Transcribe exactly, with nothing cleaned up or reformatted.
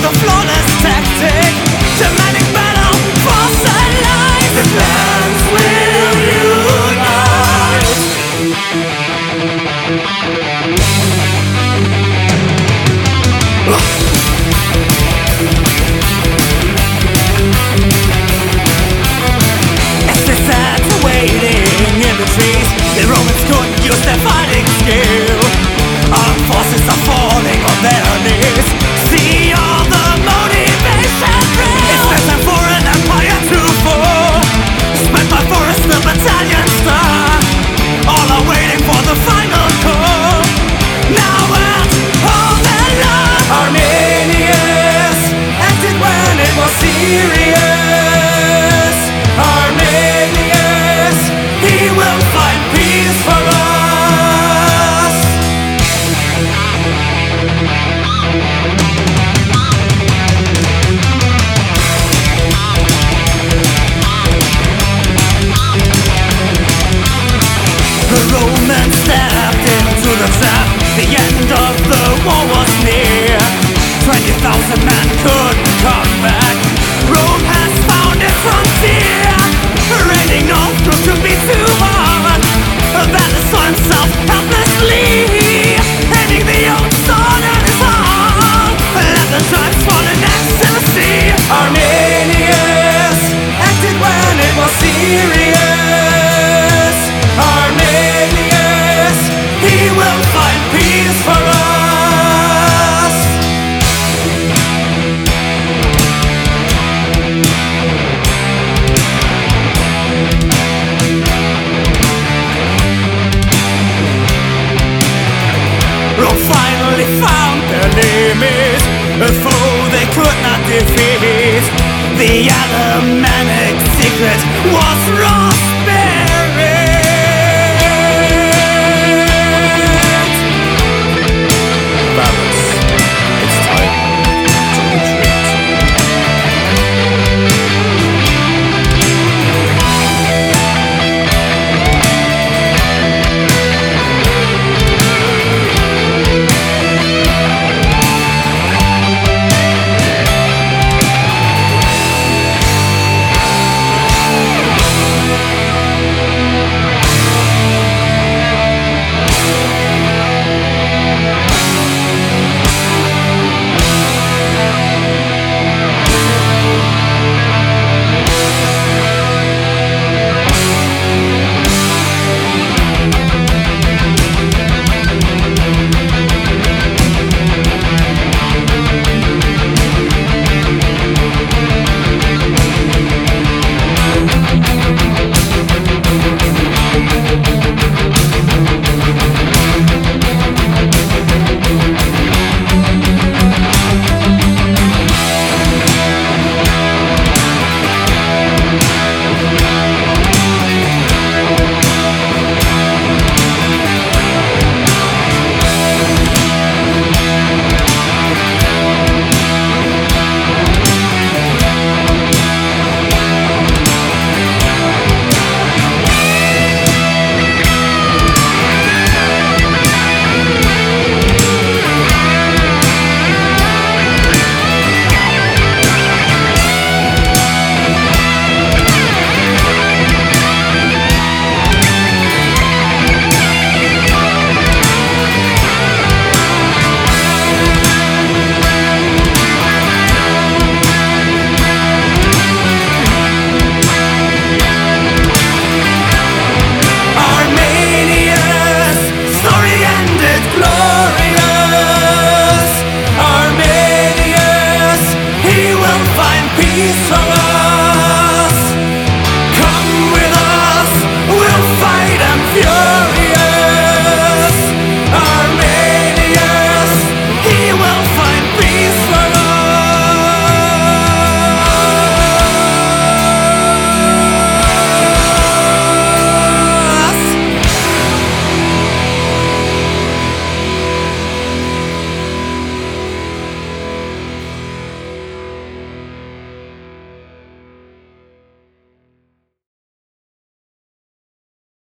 a flawless tactic, demanding battle, force and life. The clans will unite. As they sat waiting in the trees, the Romans couldn't use their fighting skill. Armed forces are falling on their knees. See all the motivation thrill. It's no time for an empire to fall. Spent by forest, the battalion star. All are waiting for the final call. Now at all their love. Arminius acted when it was serious. Arminius, he will find peace for us. The Romans stepped into the trap. The end of the war was near. Twenty thousand men couldn't come back. Rome has found its frontier. Raiding north proved to be too hard. Valley saw himself helplessly, ending the old sword in his heart. Let the tribes fall in ecstasy. Arminius acted when it was serious. Arminius, he will find peace for us. Rome finally found their limit, a foe they could not defeat. The Alemannic secret was lost.